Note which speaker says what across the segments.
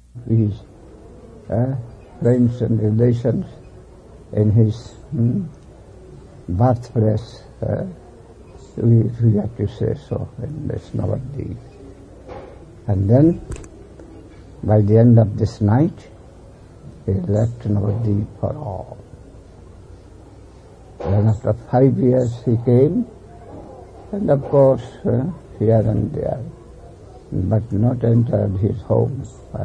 Speaker 1: his friends and relations in his birthplace, we have to say so, in this Navadvip. And then, by the end of this night, he left Navadvip for all. Then after 5 years he came, and of course here and there, but not entered his home.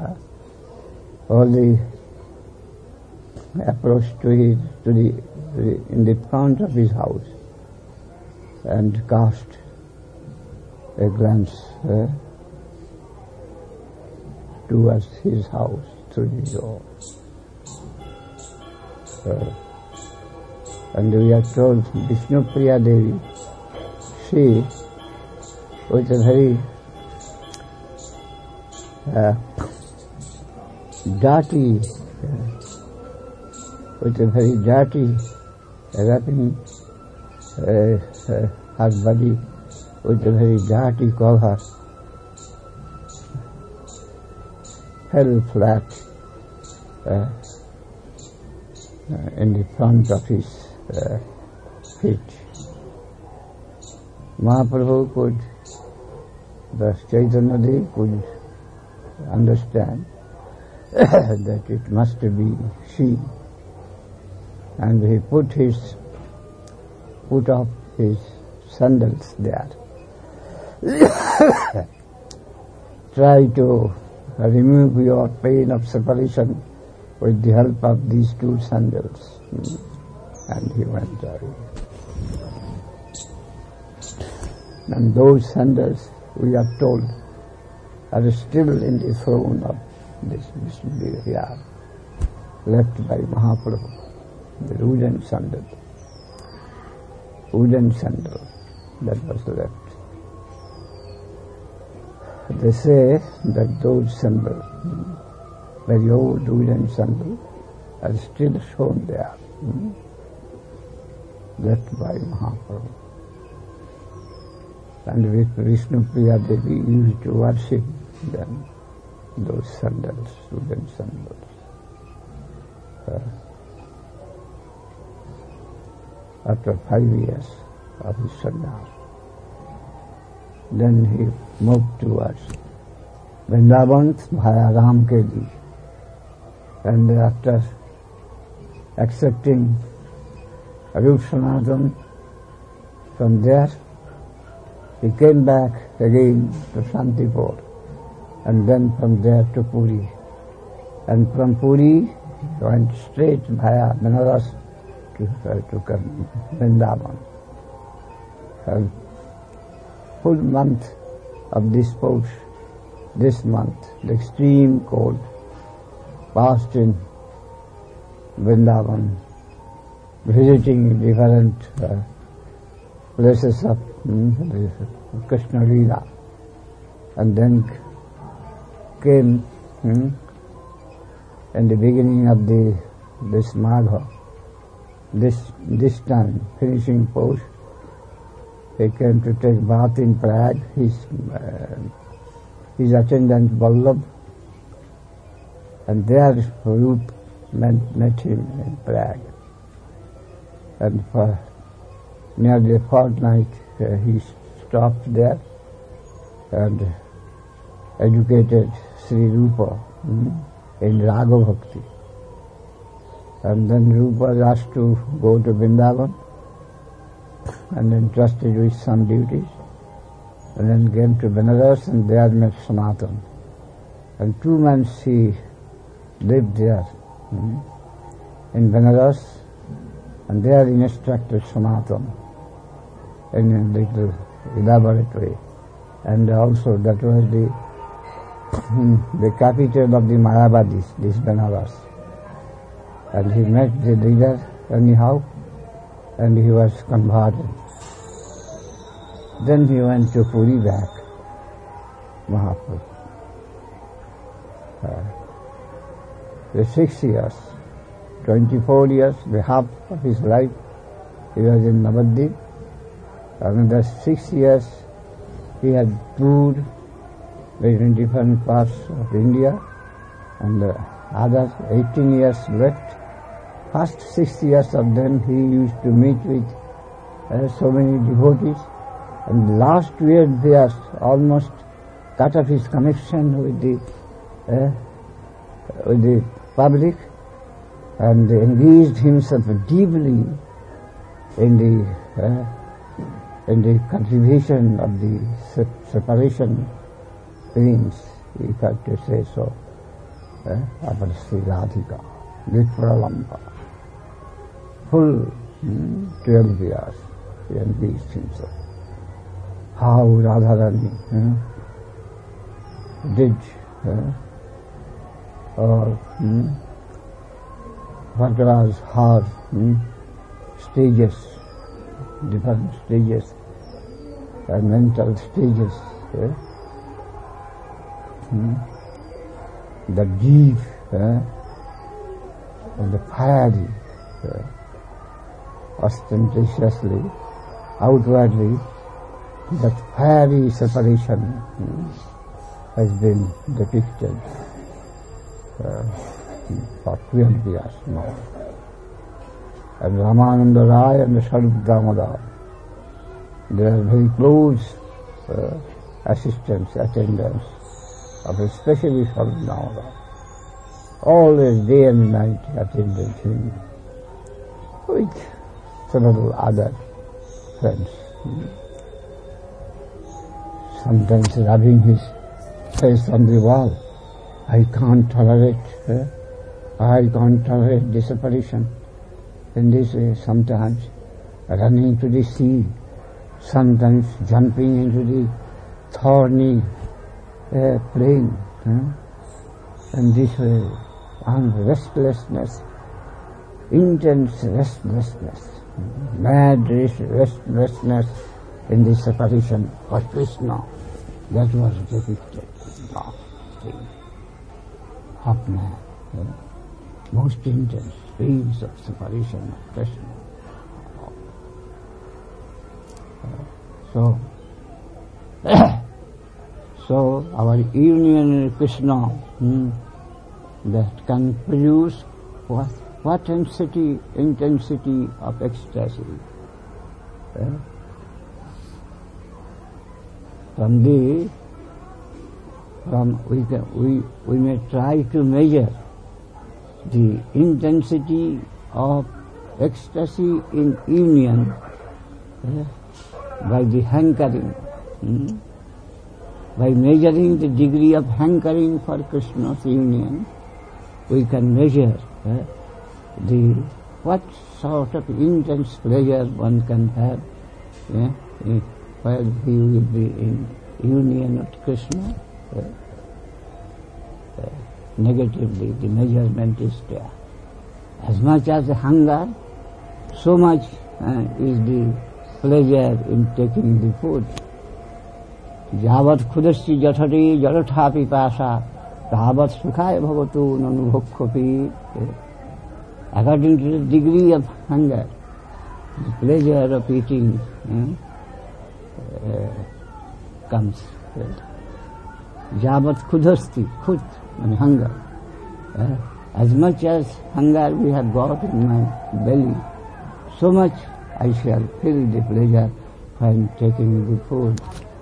Speaker 1: Only approached in the front of his house and cast a glance towards his house through the door. And we are told Vishnupriya Devi, she was a very dirty, wrapping her body with a very dirty cover, fell flat in the front of his feet. Mahaprabhu could, the Chaitanya Dev could understand that it must be she, and he put off his sandals there. Try to remove your pain of separation with the help of these 2 sandals. And he went away. And those sandals, we are told, are still in the throne of this Vishnu here, left by Mahaprabhu, the wooden sandal that was left. They say that those sandals, very old wooden sandals, are still shown there, left by Mahaprabhu. And with Vishnupriya Devi used to worship them, those sandals, wooden sandals. After 5 years of his sannyas, then he moved towards Vrindavan via Ramkeli. And after accepting Rup Sanatan, from there he came back again to Shantipur, and then from there to Puri. And from Puri he went straight via Benares to Vrindavan. A full month of this post, this month, the extreme cold, passed in Vrindavan, visiting different places of Krishna Leela, and then came in the beginning of this Magha, this time finishing post, he came to take bath in Prague. His attendant Vallabh, and there Rup met him in Prague. And for nearly a fortnight he stopped there and educated Sri Rupa in Raga Bhakti. And then Rupa was asked to go to Vrindavan and entrusted with some duties, and then came to Benares and there met Sanatan. And 2 months he lived there in Benares, and there he instructed Sanatan in a little elaborate way. And also that was the capital of the Mayavadis, this Benares. And he met the leader anyhow, and he was converted. Then he went to Puri back, Mahaprabhu. The 6 years, 24 years, the half of his life, he was in Navadvip. Another 6 years, he had toured in different parts of India, and the other 18 years left. First 6 years of them he used to meet with so many devotees, and the last 12 years almost cut off his connection with the public, and engaged himself deeply in the cultivation of the separation pains, if I have to say so, of Sri Radhika, with Pralamba. Full 12 years he engaged himself. How Radharani did, or what was her stages, different stages, mental stages, the deep and the fiery, ostentatiously, outwardly, that fiery separation has been depicted for 12 years now. And Ramananda Rai and Swarup Damodar, they are very close assistants, attendants of especially Swarup Damodar. Always day and night attended him with several other friends. Sometimes rubbing his face on the wall. I can't tolerate the separation. In this way, sometimes running to the sea, sometimes jumping into the thorny plain, and this way, on restlessness, intense restlessness, mad restlessness in the separation of Krishna. That was depicted in the thing. Half man, most intense pains of separation of Krishna. So our union with Krishna, that can produce what intensity of ecstasy. We may try to measure the intensity of ecstasy in union by the hankering, by measuring the degree of hankering for Krishna's union. We can measure what sort of intense pleasure one can have while he will be in union with Krishna. Negatively, the measurement is there. As much as hunger, so much is the pleasure in taking the food. Javat khudasya jathati jalatha pipasa tavat sukhaya bhavatu nanubhokkhopi. According to the degree of hunger, the pleasure of eating comes. Javat khudasti, khud, and hunger. As much as hunger we have got in my belly, so much I shall feel the pleasure when taking the food.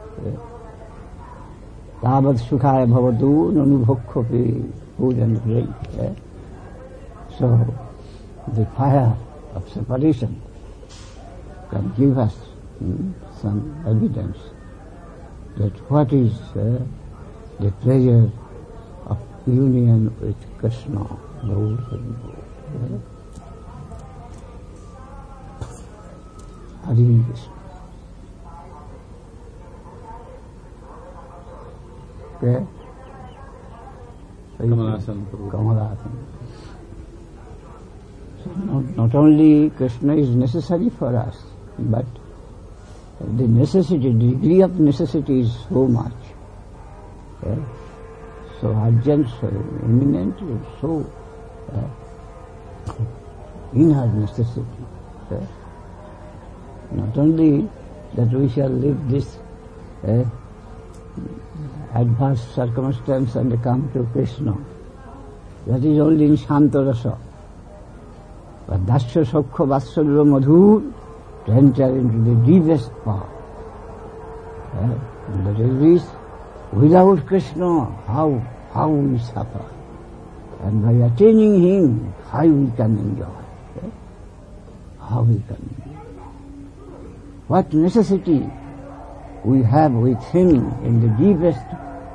Speaker 1: Tavat sukhaya bhavatu nanubhokkhopi, food and drink. So the fire of separation can give us some evidence that what is the pleasure of union with Krishna, Lord and Lord. Hari Krishna. Okay? Kamalasan. So not only Krishna is necessary for us, but the necessity, the degree of necessity is so much. So urgent, so imminent, so inner necessity. Not only that we shall leave this adverse circumstance and come to Krishna, That is only in Shantarasa. But Dasya Sokha Vatsalya Madhur, to enter into the deepest part. That is this. Without Krishna, how we suffer. And by attaining him, how we can enjoy. How we can enjoy. What necessity we have with him in the deepest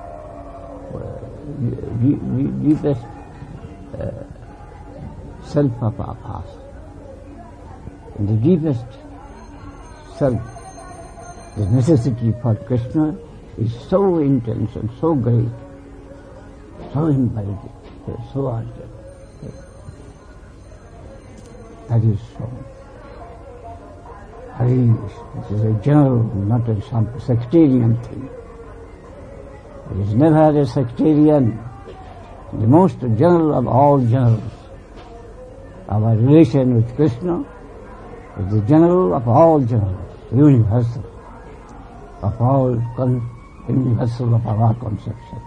Speaker 1: self of our past. In the deepest self, the necessity for Krishna is so intense and so great, so imperative, so urgent. That is so. It is a general, not a some sectarian thing. It is never a sectarian, the most general of all generals. Our relation with Krishna is the general of all generals, universal, universal of our conception.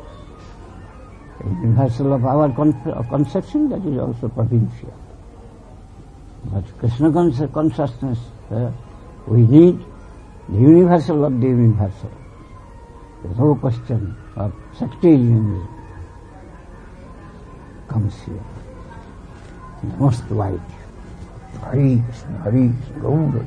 Speaker 1: Universal of our conception, that is also provincial. But Krishna consciousness, we need the universal of the universal. There is no question of sectarianism comes here. Most wide. Hare Krishna, Gaura.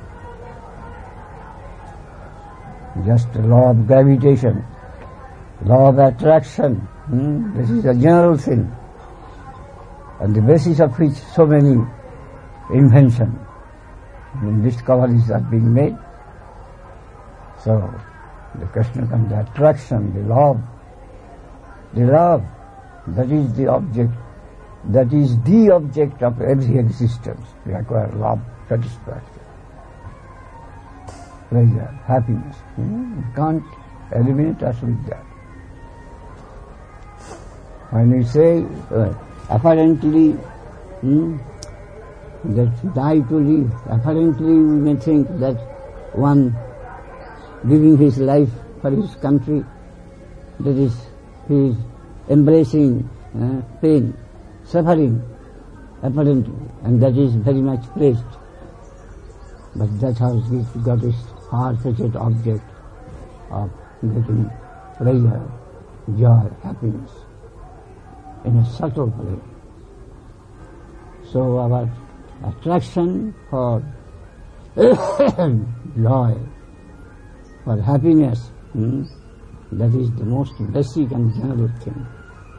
Speaker 1: Just the law of gravitation, law of attraction. This is a general thing, on the basis of which so many inventions and discoveries are being made. So, the Krishna comes, the attraction, the love, that is the object, of every existence. We acquire love, satisfaction, pleasure, happiness. You can't eliminate us with that. When we say apparently that die to live, apparently we may think that one giving his life for his country, that is, he is embracing pain, suffering, apparently, and that is very much praised. But that has got its far-fetched object of getting pleasure, joy, happiness in a subtle way. So our attraction for joy, for happiness, that is the most basic and general thing.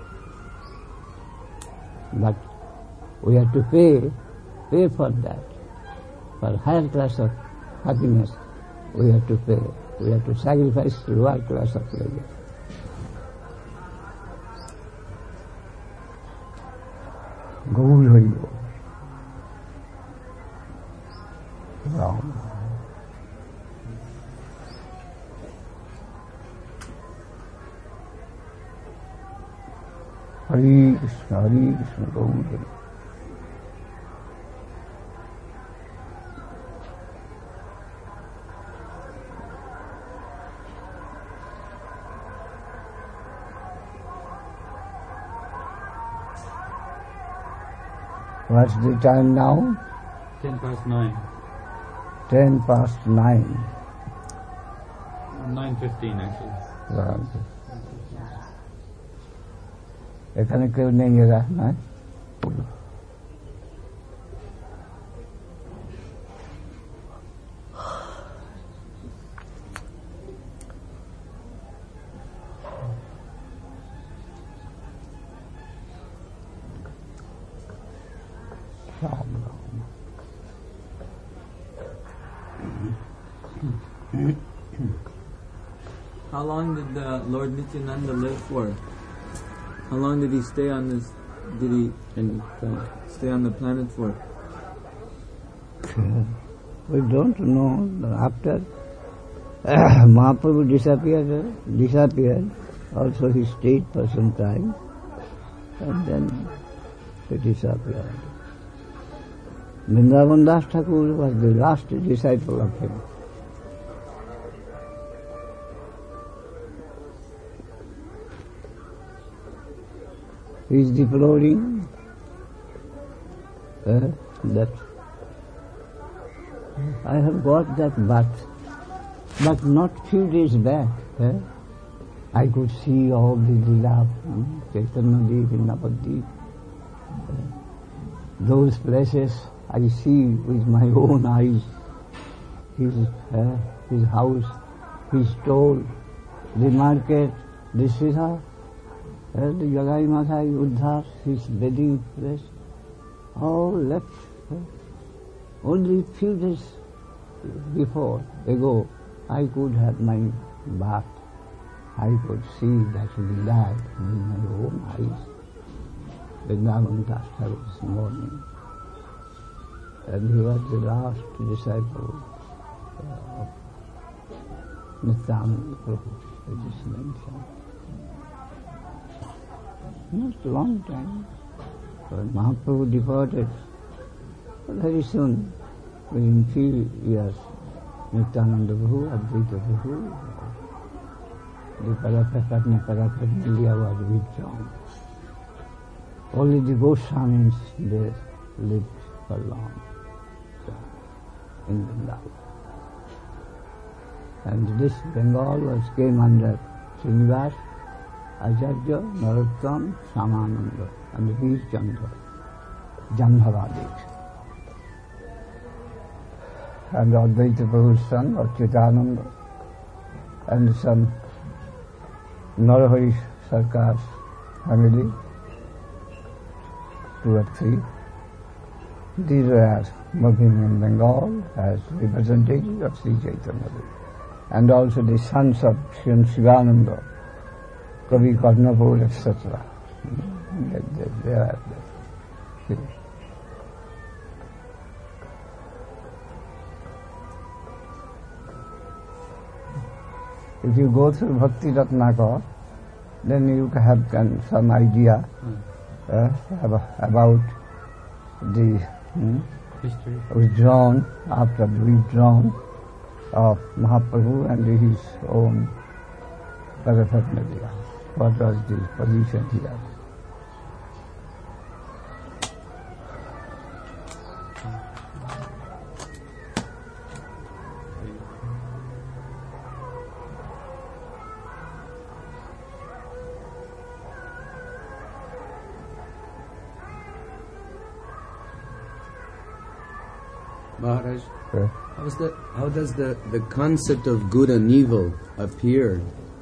Speaker 1: But we have to pay for that. For higher class of happiness, we have to pay. We have to sacrifice the lower class of pleasure. Gaur Hari Bol. Ram. Hare Krishna, Gaur Hari. What's the time now?
Speaker 2: 9:10.
Speaker 1: 9:10.
Speaker 2: 9:15 actually.
Speaker 1: এখানে কেউ নেই এরা, না?
Speaker 2: How long did Lord Nityananda live for? How long did he stay on this? Did he stay on the planet for?
Speaker 1: We don't know. After Mahaprabhu disappeared, also he stayed for some time, and then he disappeared. Vrindavan Das Thakur was the last disciple of him. He is deploring that I have got that but not few days back. I could see all the Lila, Chaitanya Deep, Navadip. Those places I see with my own eyes. His house, his stall, the market, the Siddha, the Jagai Mathai Uddhar, his bedding place, all left. Only few days ago, I could have my bath. I could see that Lila with my own eyes. Vrindavan Das this morning. And he was the last disciple of Nityananda Prabhu, which is mentioned. Not a long time. When Mahaprabhu departed, very soon, within few years, Nityananda Prabhu, Advaita Prabhu, the Parapatni was withdrawn. Only the Goswamis, they lived for long in Bengal. And this Bengal came under Srinivas, Acharya, Narottam, Samananda, and Veer Chandra, Jambhavadis. And Advaita Prabhu's son, Achyutananda, and the son, Narahari Sarkar's family, 2 or 3. These were working in Bengal as representatives of Sri Chaitanya. And also the sons of Sri Shivananda, Kavi Karnapur, etc. They are there. If you go through Bhakti Ratnakar, then you have some idea about the
Speaker 3: history
Speaker 1: withdrawn, after the withdrawn of Mahaprabhu and his own Parapatnadya. What was the position here?
Speaker 3: Maharaj, how does the concept of good and evil appear?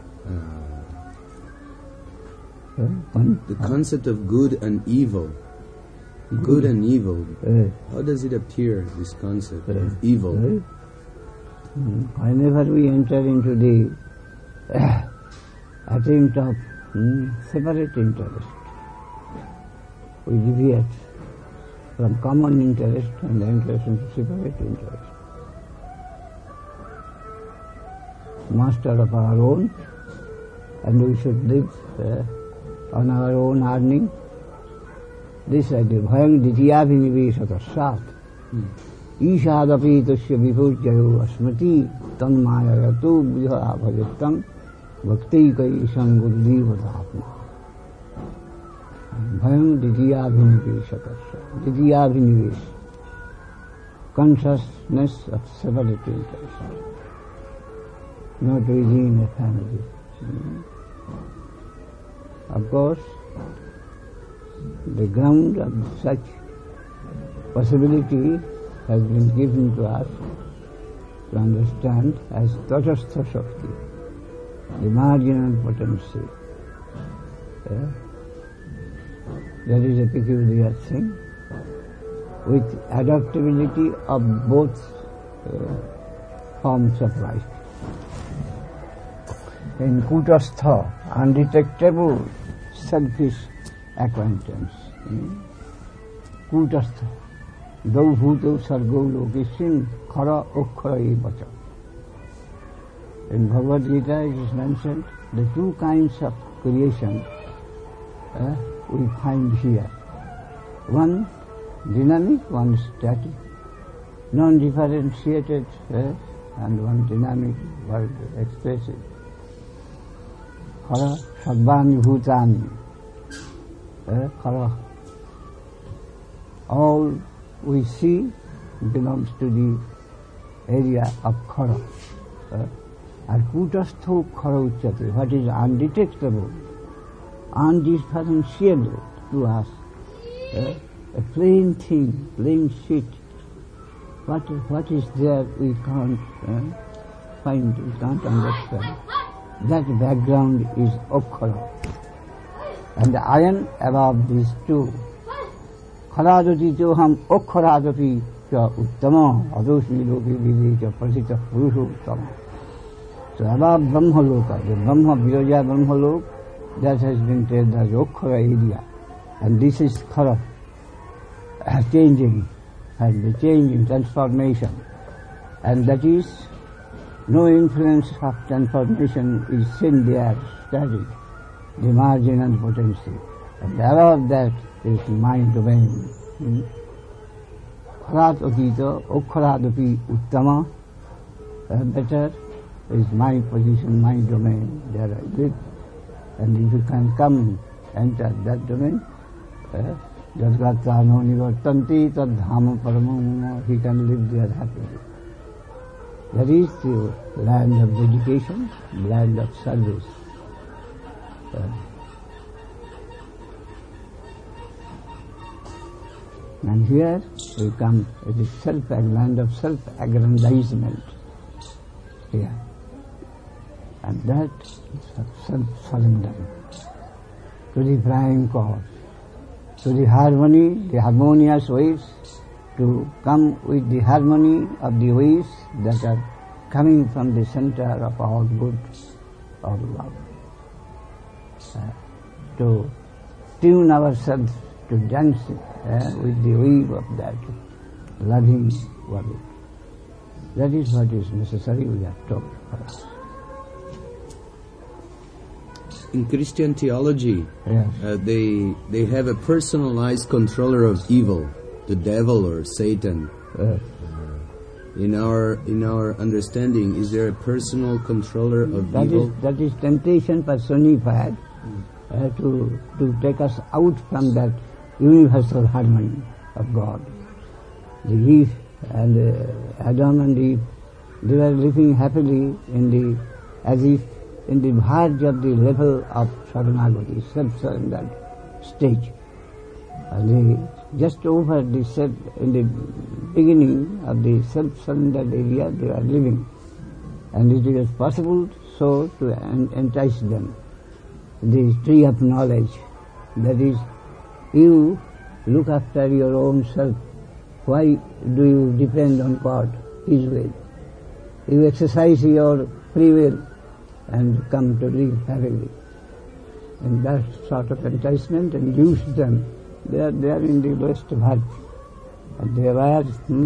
Speaker 3: The concept of good and evil. Good and evil. How does it appear, this concept of evil?
Speaker 1: Whenever we enter into the attempt of separate interest, we deviate from common interest and interest into separate interest. Master of our own, and we should live on our own earning. This idea, bhayang ditiyabhinivesata sat, ishadapi tasya vipurjayo asmati tanmayayatu budha bhajatam bhakti kaisam gurudivadapna. Bhayam ditiyabhinivesata sat, ditiyabhinives, consciousness of separate interest, not within a family. Of course, the ground of such possibility has been given to us to understand as Tatastha Shakti, the marginal potency. That is a peculiar thing, with adaptability of both forms of life. In Kutastha, undetectable selfish acquaintance. Kutastha, dau bhuto sargo lokishin khara okkhara evacha. In Bhagavad Gita it is mentioned the two kinds of creation we find here. One dynamic, one static, non-differentiated, and one dynamic, world expressive. Khara sarvani bhutani. Khara. All we see belongs to the area of Khara. And Kutastho Khara Uchyate, what is undetectable, undifferentiable to us, a plain thing, plain sheet. What is there we can't find, we can't understand. That background is Okhara. And the iron above these two. Kharadati joham Okharadati cha uttama adoshi loki vidi cha prasita purusha uttama. So above Brahmaloka, the Brahma Viraja Brahmalok, that has been said as Okhara area. And this is Khara, changing, and the changing, transformation. And that is, no influence of transformation is seen there, studied, the margin and potency. And above that is mind domain. Kharat Akita, Okharadapi Uttama, better is my position, my domain. There I live. And if you can come, enter that domain, Jadgatano Nivartanti Tadhama Paramam, he can live there happily. That is the land of dedication, land of service. And here we come, it is land of self-aggrandizement here. And that is self-surrender to the prime cause, to the harmony, the harmonious waves, to come with the harmony of the waves that are coming from the center of all good, all love. To tune ourselves to dance with the wave of that loving world. That is what is necessary, we have talked for us.
Speaker 3: In Christian theology,
Speaker 1: yes.
Speaker 3: They have a personalized controller of evil, the devil or Satan.
Speaker 1: Yes.
Speaker 3: In our understanding, is there a personal controller of evil?
Speaker 1: That is temptation personified to take us out from that universal harmony of God. The Eve and Adam and Eve, they were living happily as if in the verge of the level of Sharanagati, self-surrendered stage. And they just over in the beginning of the self-surrendered area they are living. And it was possible so to entice them. The tree of knowledge, that is, you look after your own self. Why do you depend on God, His will? You exercise your free will and come to live happily. And that sort of enticement and use them. They are in the lowest verge. And they were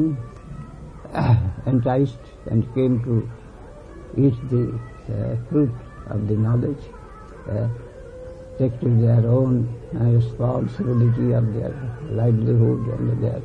Speaker 1: enticed and came to eat the fruit of the knowledge, take to their own responsibility of their livelihood and their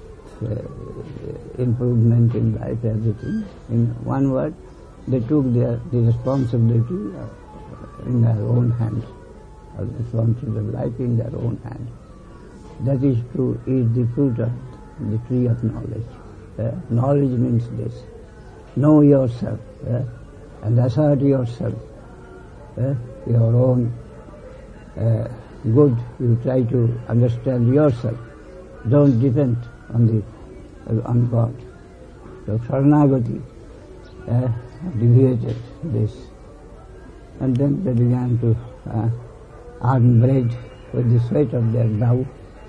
Speaker 1: improvement in life, everything. In one word, they took the responsibility in their own hands, the responsibility of life in their own hands. That is to eat the fruit of the tree of knowledge. Knowledge means this. Know yourself and assert yourself. Your own good, you try to understand yourself. Don't depend on God. So Sharanagati deviated this. And then they began to earn bread with the sweat of their brow,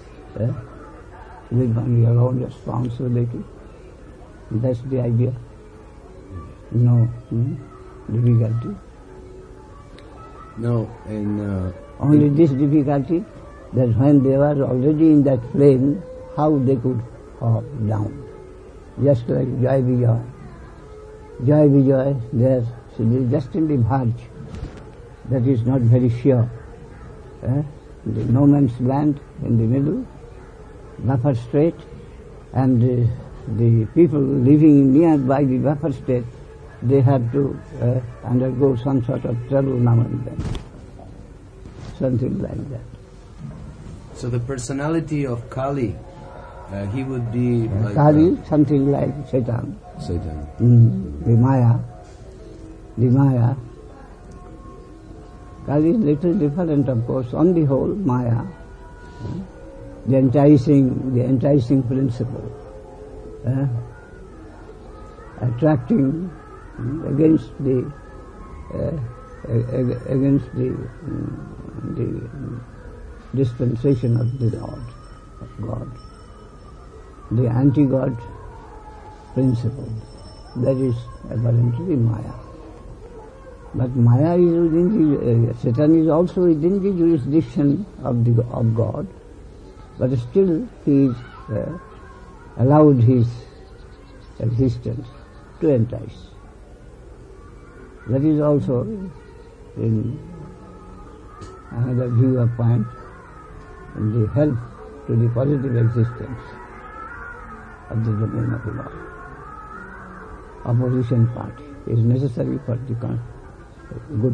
Speaker 1: live on your own responsibility. That's the idea. No difficulty.
Speaker 3: No, and
Speaker 1: only this difficulty, that when they were already in that flame, how they could fall down. Just like Jai Vijay. Jai Vijay, there, just in the verge, that is not very sure. The no man's land in the middle, buffer state, and the people living nearby the buffer state, they have to undergo some sort of trouble now and then. Something like that.
Speaker 3: So the personality of Kali, he would be like
Speaker 1: Kali, something like Satan.
Speaker 3: Satan.
Speaker 1: The Maya. Kali is little different, of course. On the whole, Maya, the enticing principle, attracting against the dispensation of the Lord, of God, the anti-God principle. That is apparently Maya. But Maya is within Satan is also within the jurisdiction of God, but still he is allowed his existence to entice. That is also in another viewpoint, the help to the positive existence of the domain of the Lord. Opposition party is necessary for the good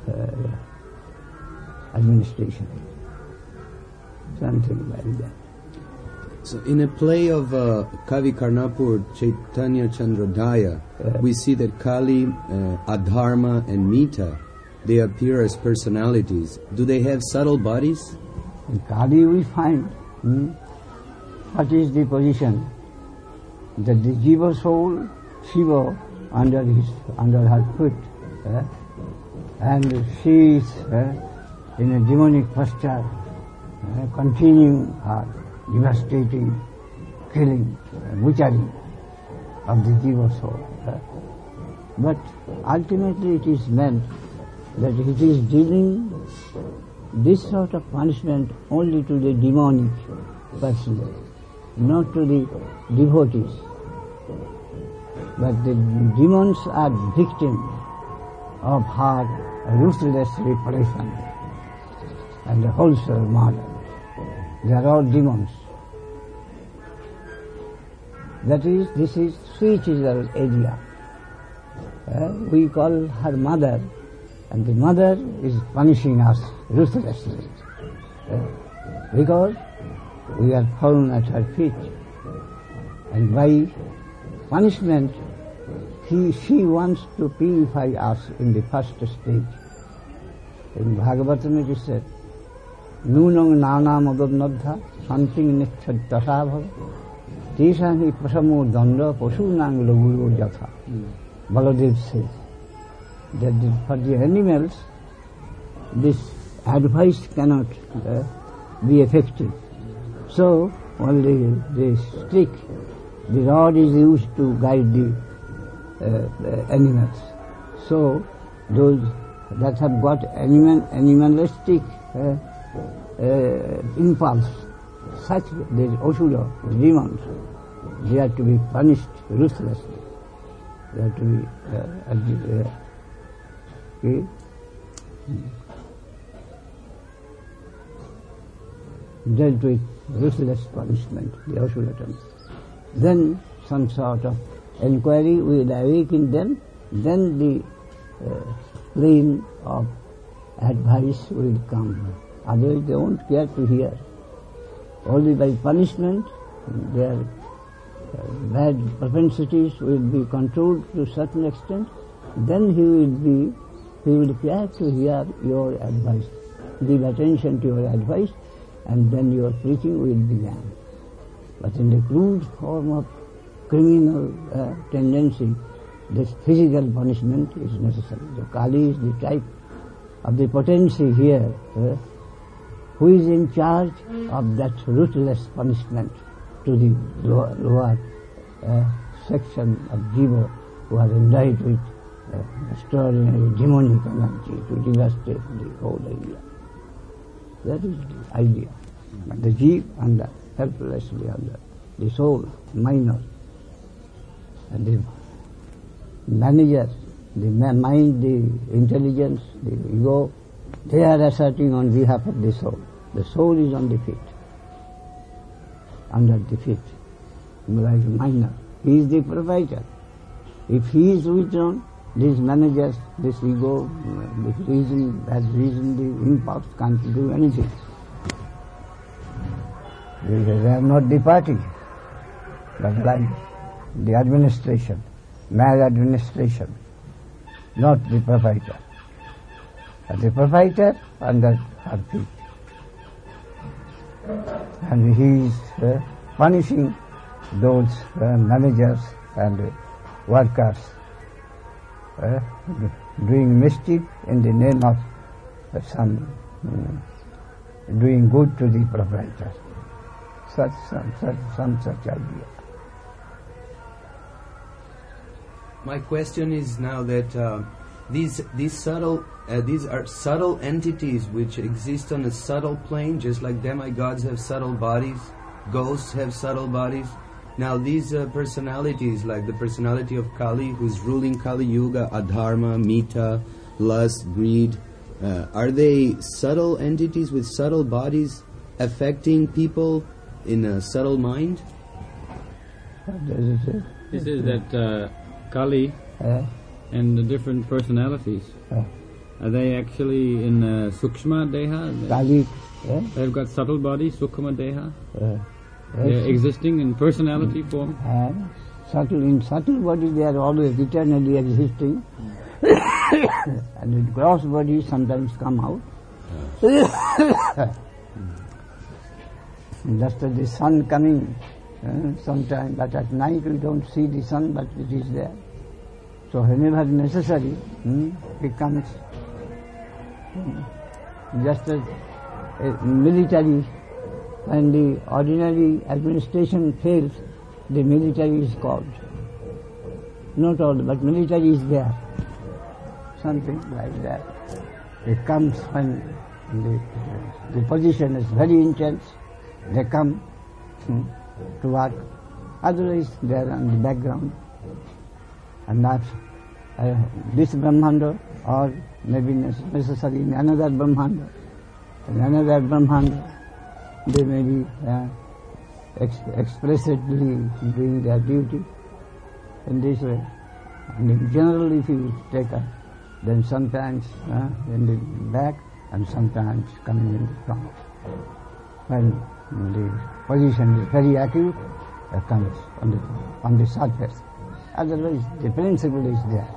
Speaker 1: administration. Something like that.
Speaker 3: So in a play of Kavi Karnapur Chaitanya Chandrodaya, we see that Kali, Adharma and Mita, they appear as personalities. Do they have subtle bodies?
Speaker 1: In Kali we find what is the position that the Jiva soul, Shiva, under her foot, and she is in a demonic posture, continuing her devastating, killing, butchering of the Jiva soul. But ultimately it is meant that it is dealing this sort of punishment only to the demonic person, not to the devotees. But the demons are victims of her ruthless repression and the wholesale murder. They are all demons. That is, this is spiritual area. We call her mother, and the mother is punishing us ruthlessly because we are fallen at her feet. And by punishment, she wants to purify us in the first stage. In Bhagavatam it is said, Nunang nana madadnadha santing nichadasabhav tesani prasamo danda pasunang laguro jatha. Baladev says that for the animals this advice cannot be effective. So only the stick, the rod is used to guide the animals. So those that have got animalistic impulse, such the Asura, the demons, they are to be punished ruthlessly. They are to be dealt with ruthless punishment, the Asuratans. Then some sort of inquiry will awaken them, then the plane of advice will come. Otherwise they won't care to hear. Only by punishment their bad propensities will be controlled to a certain extent, then he will care to hear your advice, give attention to your advice, and then your preaching will begin. But in the crude form of criminal tendency, this physical punishment is necessary. The Kali is the type of the potency here, who is in charge of that ruthless punishment to the lower section of Jiva who are endowed with extraordinary demonic energy to devastate the whole area. That is the idea. But the Jiva under, helplessly under, the soul, minor, and the manager, the mind, the intelligence, the ego, they are asserting on behalf of the soul. The soul is on the feet, under the feet, like minor. He is the proprietor. If he is withdrawn, these managers, this ego, this reason, that reason, the impulse can't do anything. They are not the party, but like the administration, maladministration, not the proprietor. But the proprietor under her feet. And he is punishing those managers and workers doing mischief in the name of some doing good to the proprietor. Some such idea.
Speaker 3: My question is now that these are subtle entities which exist on a subtle plane, just like demigods have subtle bodies, ghosts have subtle bodies. Now these personalities, like the personality of Kali, who's ruling Kali Yuga, Adharma, Mita, lust, greed, are they subtle entities with subtle bodies affecting people in a subtle mind?
Speaker 1: What does it say?
Speaker 4: It says that Kali and the different personalities, are they actually in Sukshma Deha?
Speaker 1: Kali,
Speaker 4: They've got subtle bodies, Sukshma Deha. They're
Speaker 1: yes.
Speaker 4: existing in personality form.
Speaker 1: In subtle body they are always eternally existing, and in gross body sometimes come out. Just as the sun coming sometime, but at night we don't see the sun, but it is there. So whenever necessary, it comes. Just as military, when the ordinary administration fails, the military is called. Not all, but military is there. Something like that. It comes when the position is very intense, they come to work. Otherwise they are on the background. And not this Brahmanda, or maybe necessary in another Brahmanda. In another Brahmanda, they may be expressly doing their duty in this way. And in general, if you take up, then sometimes in the back and sometimes coming in the front. When the position is very acute, it comes on the surface. Otherwise, the principle is there.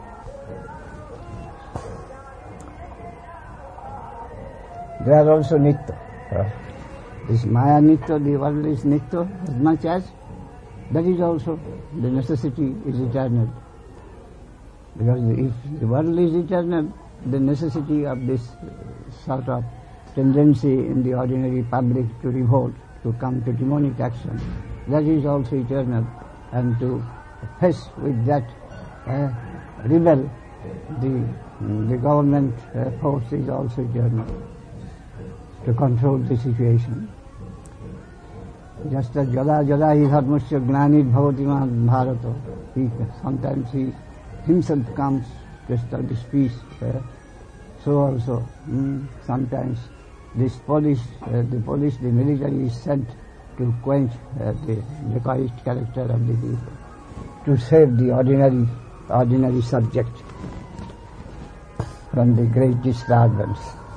Speaker 1: They are also Nitya. This Maya Nitya, the world is Nitya, as much as that is also the necessity is eternal. Because if the world is eternal, the necessity of this sort of tendency in the ordinary public to revolt, to come to demonic action, that is also eternal. And to face with that rebel, the government force is also eternal, to control the situation. Just as Jada hi dharmasya gnanit bhavati bharato, sometimes he himself comes to establish peace. So also, sometimes the military is sent to quench the dacoist character of the people, to save the ordinary subject from the great disturbance.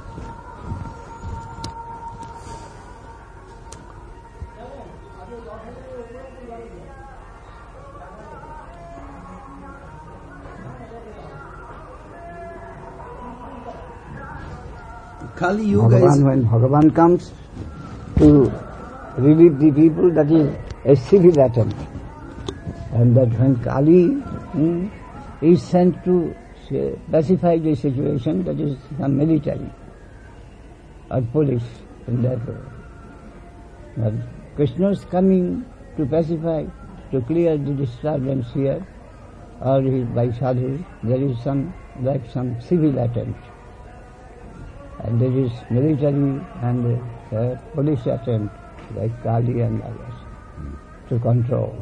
Speaker 3: Kali Yuga
Speaker 1: when Bhagavan comes to relieve the people, that is a civil attempt. And that when Kali is sent to pacify the situation, that is some military or police in that way. But Krishna is coming to pacify, to clear the disturbance here, or by sadhus, there is some civil attempt. And there is military and police attempt, like Kali and others, to control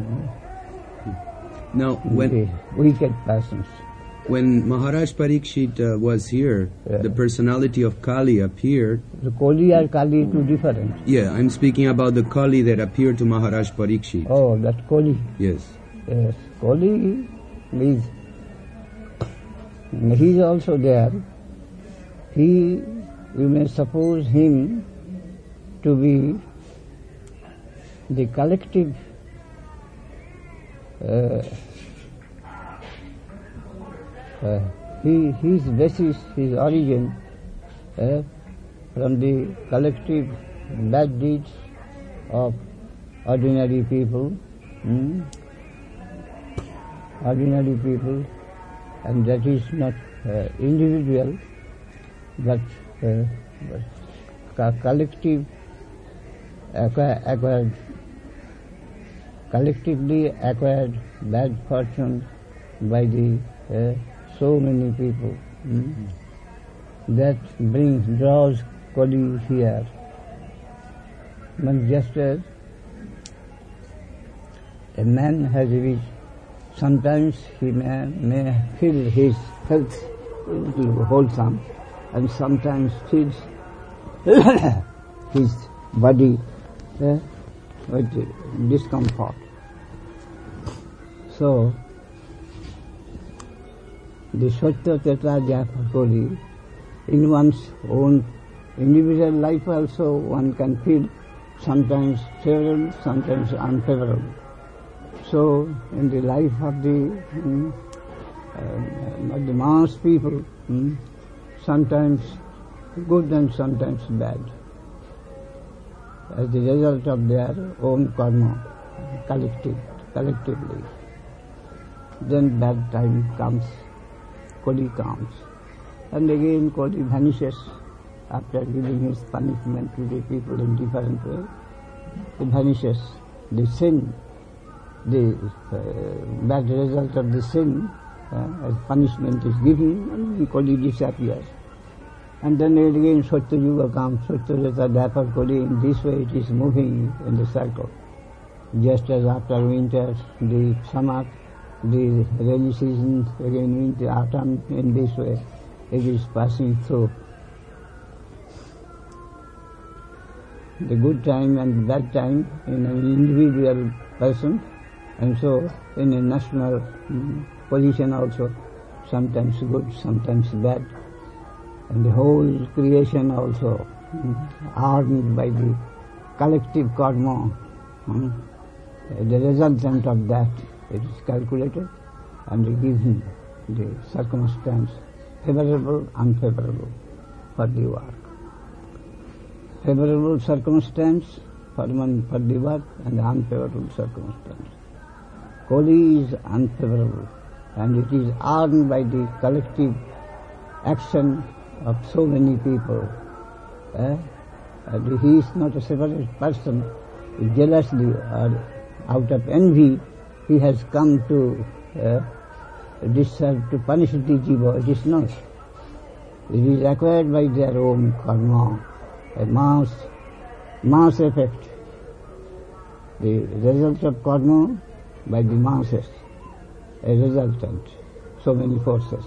Speaker 3: now
Speaker 1: the wicked persons.
Speaker 3: When Maharaj Parikshit was here, the personality of Kali appeared.
Speaker 1: The Kali or Kali two different.
Speaker 3: Yeah, I'm speaking about the Kali that appeared to Maharaj Parikshit.
Speaker 1: Oh, that Kali.
Speaker 3: Yes.
Speaker 1: Yes, Kali is, he is also there. You may suppose him to be the collective his basis, his origin from the collective bad deeds of ordinary people, and that is not individual, but collective collectively acquired bad fortune by the so many people. That draws Kali here. But just as a man has reached, sometimes he may feel his health a little wholesome, and sometimes feels his body with discomfort. So, the Satya Tatra Japa Kali, in one's own individual life also one can feel sometimes favorable, sometimes unfavorable. So, in the life of the mass people, sometimes good and sometimes bad, as the result of their own karma, collectively. Then bad time comes, Kali comes, and again Kali vanishes after giving his punishment to the people in different ways. It vanishes. The sin, the bad result of the sin, as punishment is given, and Kali disappears. And then again Satya Yuga comes, Satya Tatra Dwapar Kali. In this way it is moving in the circle. Just as after winter, the summer, the rainy season, again winter, autumn, in this way it is passing through. The good time and bad time in an individual person, and so in a national position also, sometimes good, sometimes bad, and the whole creation also armed by the collective karma. The resultant of that, it is calculated and given the circumstance, favorable, unfavorable for the work. Favorable circumstance for the work, and unfavorable circumstance. Kali is unfavorable, and it is earned by the collective action of so many people. And he is not a separate person. Jealously or out of envy, he has come to deserve to punish the jiva. It is not. It is acquired by their own karma, a mass effect. The result of karma by the masses, a resultant, so many forces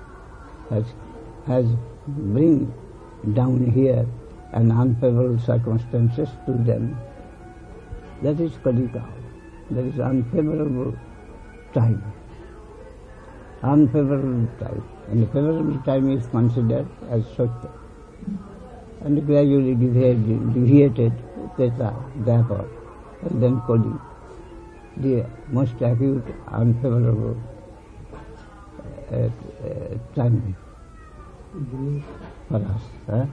Speaker 1: has bring down here and unfavorable circumstances to them. That is Kali Yuga. That is unfavorable time. Unfavorable time. And the favorable time is considered as Satya. And gradually deviated Teta, Dwapar, and then Kali, the most acute, unfavorable time for us.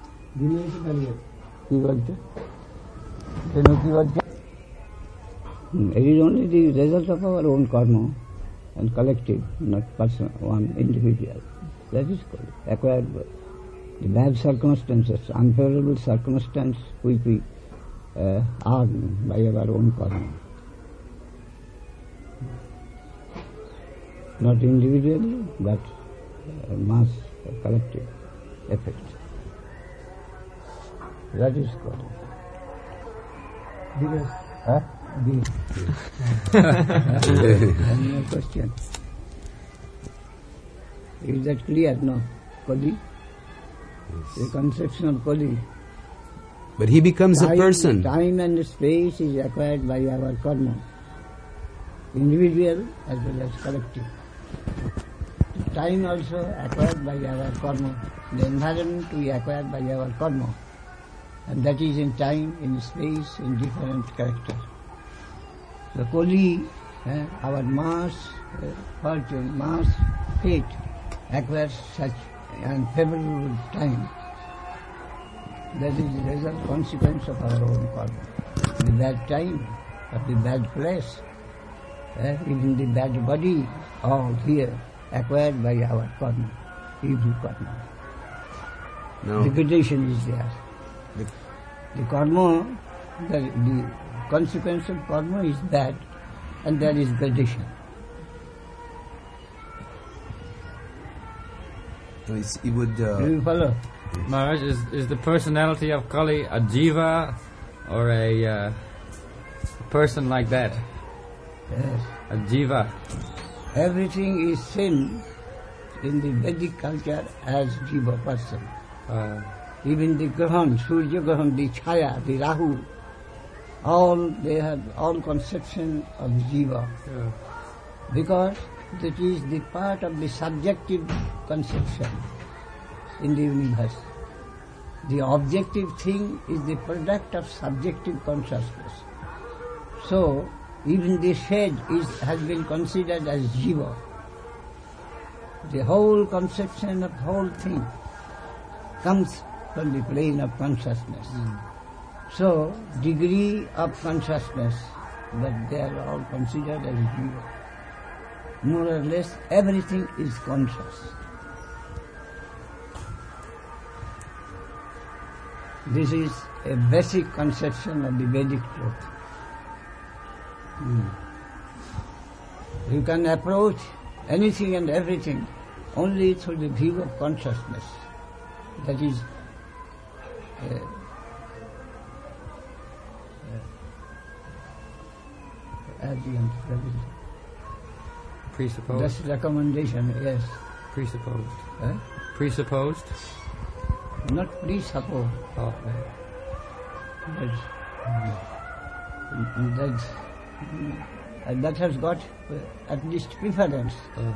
Speaker 1: It is only the result of our own karma and collective, not personal, one individual. That is called acquired by the bad circumstances, unfavorable circumstance which we earn by our own karma. Not individually, but mass, collective effect. That is called. Any question? Is that clear? No? Kali? The conception of Kali.
Speaker 3: But he becomes a person.
Speaker 1: Time and space is acquired by our karma. Individual as well as collective. Time also acquired by our karma. The environment we acquired by our karma. and that is in time, in space, in different character. The Koli, our mass, fortune, mass, fate, acquires such unfavorable time. That is the result, consequence of our own karma. The bad time, or the bad place, even the bad body, all here, acquired by our karma, evil karma.
Speaker 3: No.
Speaker 1: Degradation is there. The karma, the consequence of karma is bad, and there is gradation.
Speaker 3: It would.
Speaker 1: Do you follow?
Speaker 4: Maharaj, is the personality of Kali a jiva or a person like that?
Speaker 1: Yes.
Speaker 4: A jiva.
Speaker 1: Everything is seen in the Vedic culture as jiva person. Even the Grahan, Surya Grahan, the Chaya, the Rahu, they have all conception of jiva.
Speaker 4: Yeah.
Speaker 1: Because that is the part of the subjective conception in the universe. The objective thing is the product of subjective consciousness. So, even the shade has been considered as jiva. The whole conception of the whole thing comes from the plane of consciousness. So, degree of consciousness, but they are all considered as jiva. More or less, everything is conscious. This is a basic conception of the Vedic truth. You can approach anything and everything only through the view of consciousness. That is
Speaker 4: Presupposed.
Speaker 1: that's recommendation, yes.
Speaker 4: Presupposed.
Speaker 1: Eh?
Speaker 4: Presupposed.
Speaker 1: Not presupposed.
Speaker 4: Oh.
Speaker 1: That has got at least preference.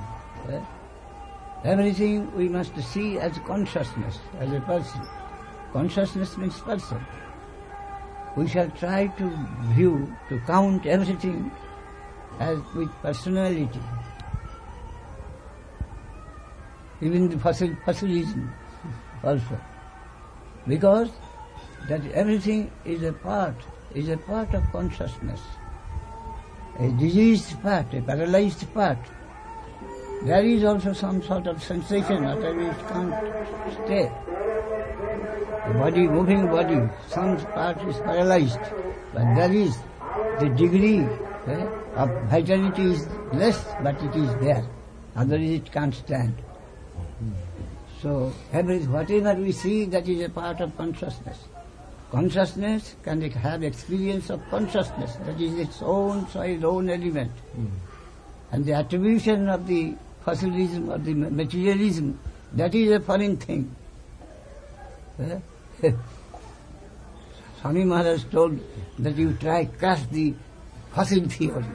Speaker 1: Everything we must see as consciousness, as a person. Consciousness means person. We shall try to view, to count everything as with personality. Even the fossilism also. Because that everything is a part of consciousness. A diseased part, a paralyzed part. There is also some sort of sensation, otherwise it can't stay. The body, moving body, some part is paralyzed, but there is the degree of vitality is less, but it is there. Otherwise it can't stand. So whatever we see, that is a part of consciousness. Consciousness can have experience of consciousness, that is its own size, own element. And the attribution of the fossilism or the materialism, that is a foreign thing. Swami Maharaj told that you try crush the fossil theory.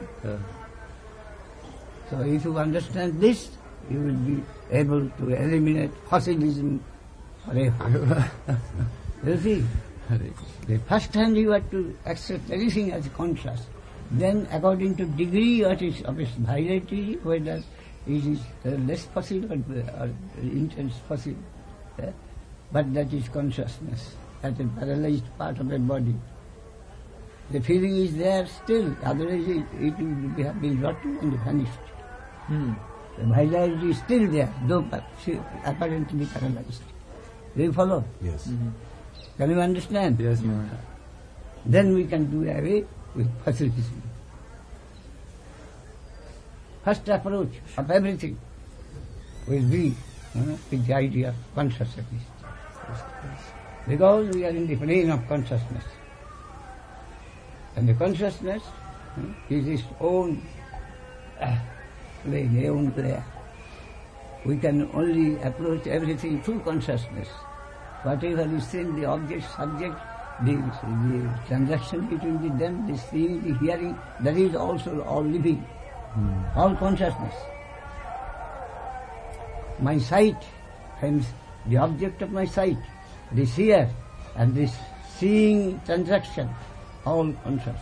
Speaker 1: So if you understand this, you will be able to eliminate fossilism forever. You see? The first hand you have to accept everything as conscious. Then according to degree of its vitality, whether it is less fossil or intense fossil, but that is consciousness, as a paralyzed part of a body. The feeling is there still, otherwise it will have been rotten and vanished. The vitality is still there, though apparently paralyzed. Do you follow?
Speaker 3: Yes.
Speaker 1: Can you understand?
Speaker 4: Yes, Maharaj.
Speaker 1: Then we can do away with fossilism. First approach of everything will be with the idea of consciousness. Because we are in the plane of consciousness. And the consciousness is its own plane, own player. We can only approach everything through consciousness. Whatever is seen, the object, subject, the transaction between them, the seeing, the hearing, that is also all living, all consciousness. My sight, hence the object of my sight, the seer and this
Speaker 5: seeing transaction, all conscious.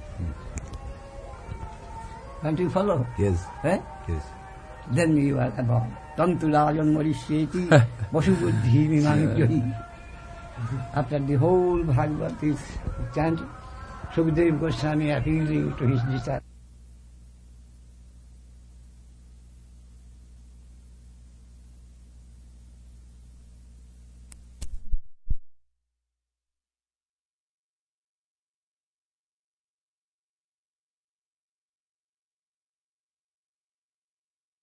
Speaker 5: Can't you follow?
Speaker 3: Yes.
Speaker 5: Eh?
Speaker 3: Yes.
Speaker 5: Then you are above. Tantulayan Morishyeti Vasubuddhi Mimamikyahi. After the whole Bhagavad is chanted, Sukadeva Goswami appealing to his disciples.